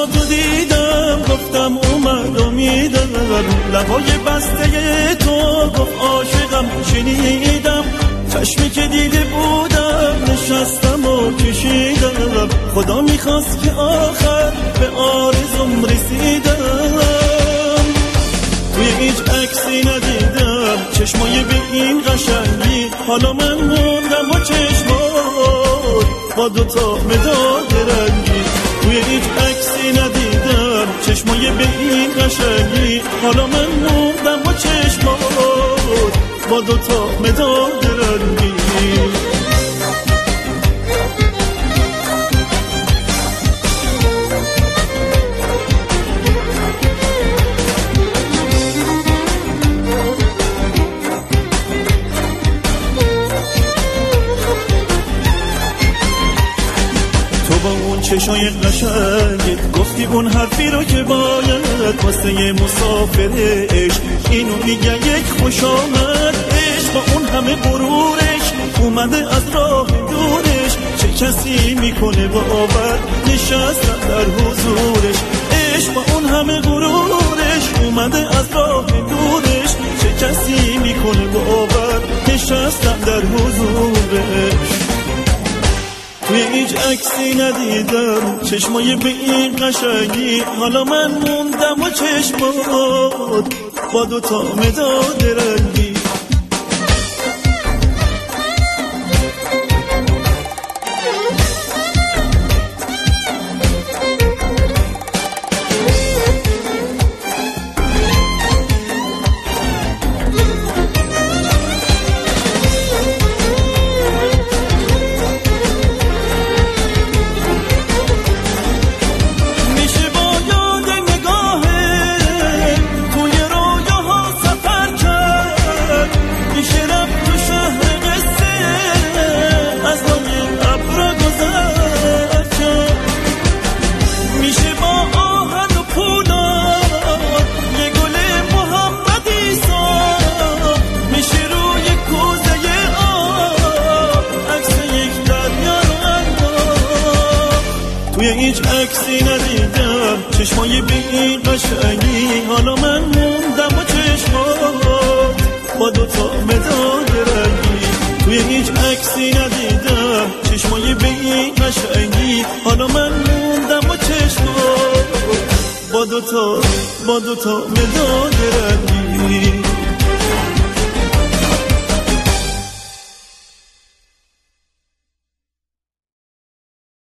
تو دیدم گفتم اومد امیدم، لبای بسته تو گفت عاشقم شنیدم، چشمی که دیده بودم نشستم و کشیدم، خدا میخواست که آخر به آرزوم رسیدم. توی هیچ عکسی ندیدم چشمای به این قشنگی، حالا من موندم با چشمات با دوتا مداد رنگی. توی هیچ عکسی ندیدم چشمای به این قشنگی، حالا من موندم با چشمات با دوتا مداد رنگی. چشای قشنگت گفتی اون حرفی رو که باید واسه مسافر عشق، اینو میگه یک خوش آمد. عشق با اون همه غرورش اومده از راه دورش، چه کسی میکنه باور نشستن در حضورش. عشق با اون همه غرورش اومده از راه دورش، چه کسی میکنه باور نشستن در حضورش. توی هیچ عکسی ندیدم چشمای به این قشنگی، حالا من موندم و چشمات با دوتا مداد رنگی. توی هیچ عکسی ندیدم چشمای به این قشنگی، حالا من موندم با چشمات با دوتا مداد رنگی. توی هیچ عکسی ندیدم چشمای به این قشنگی، حالا من موندم با چشمات با دوتا مداد رنگی.